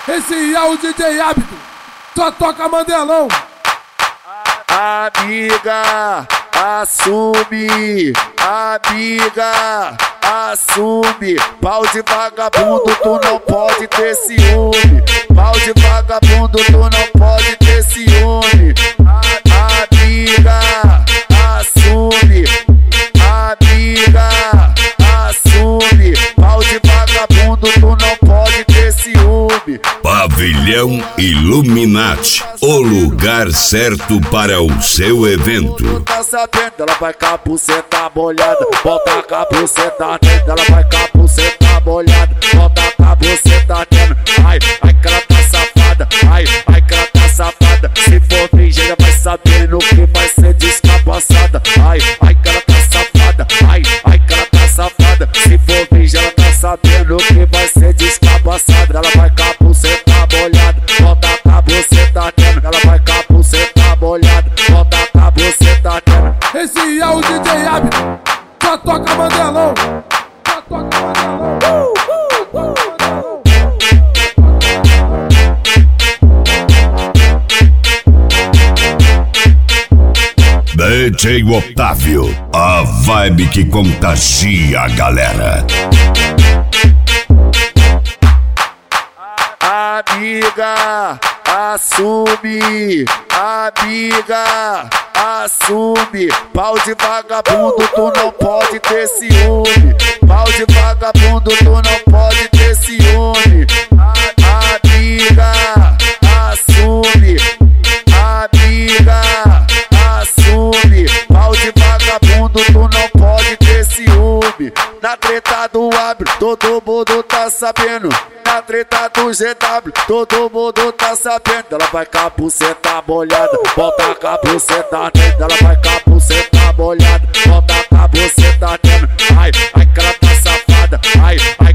Esse é o DJ Hábito, só toca Mandelão. Amiga, assume, amiga, assume. Pau de vagabundo, tu não pode ter ciúme. Pau de vagabundo, tu não pode ter ciúme. Amiga, assume, amiga, assume. Pau de vagabundo, tu não pode ter ciúme. Pavilhão Illuminati, o lugar certo para o seu evento. Tá sabendo, ela vai com a buceta molhada. Bota com a buceta dentro, ela vai com a buceta molhada. Bota com a buceta dentro. Ai, ai que ela tá safada. Ai, ai que ela tá safada. Se for virgem, já vai sabendo que vai ser descabaçada. Ai, ai que ela tá safada. Ai, ai que ela tá safada. Se for virgem, ela tá sabendo que vai ser descabaçada. Ela vai com a buceta molhada. Bota com a buceta dentro, ela vai com a buceta molhada. Bota com a buceta dentro. Esse é o DJ Hábito, só toca Mandelão. Só toca Mandelão. DJ Otávio, a vibe que contagia a galera. Amiga, assume, amiga, assume. Pau de vagabundo, tu não pode ter ciúme. Pau de vagabundo, tu não pode ter ciúme. Amiga, assume, amiga, assume. Pau de vagabundo, tu não pode ter ciúme. Na treta do Hábito, todo mundo tá sabendo. Na treta do GW, todo mundo tá sabendo. Ela vai com a buceta molhada. Bota com a buceta dentro, ela vai com a buceta molhada. Bota com a buceta dentro. Ai, ai que ela tá safada. Ai, ai